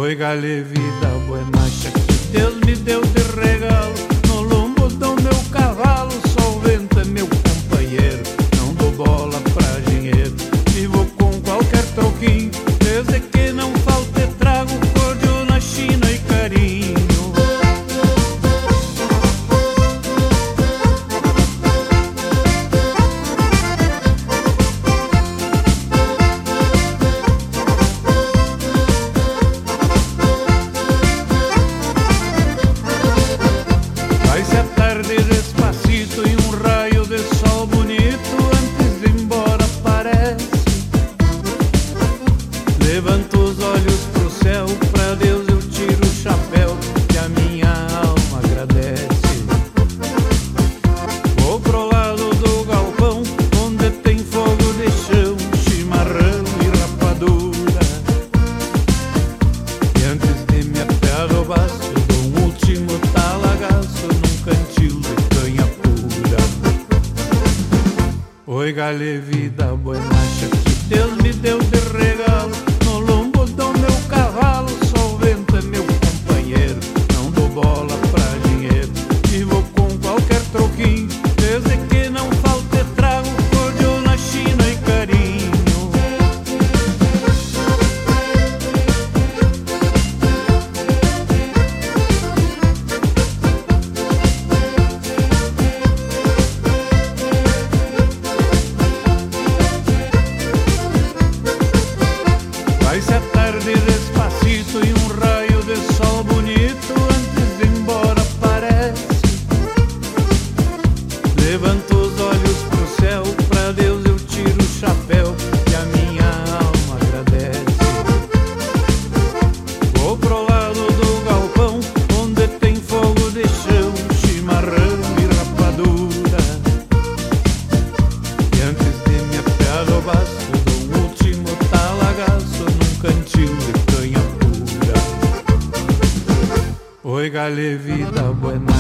Oiga-lhe vida buenacha que Deus me deu de regalo. No lombo do meu cavalo, só o vento é meu companheiro. Não dou bola pra dinheiro, vivo com qualquer troquinho, desde que não falte trago, cordial na China e carinho. Vai-se a tarde despacito e um raio de sol bonito antes de ir embora aparece. Levanto os olhos pro céu, pra Deus eu tiro o chapéu que a minha alma agradece. Vou pro lado do galpão, onde tem fogo de chão, chimarrão e rapadura. E antes de me apear do baço, dou um último talagaço num cantil de canha pura. Oiga-lhe vida buenacha que Deus me deu de regalo. No lombo do meu cavalo, só o vento é meu companheiro. Não dou bola pra dinheiro, vivo com qualquer troquinho, desde que não falte trago, cordial na China e carinho. Vai-se a tarde despacito e um raio de sol bonito antes de ir embora aparece. Levanto os olhos pro céu, pra Deus eu tiro o chapéu que a minha alma agradece. Vou pro lado do galpão, onde tem fogo de chão, chimarrão e rapadura. E antes de me apear do baço, dou um último talagaço num cantil de canha pura. Oiga-lhe vida buena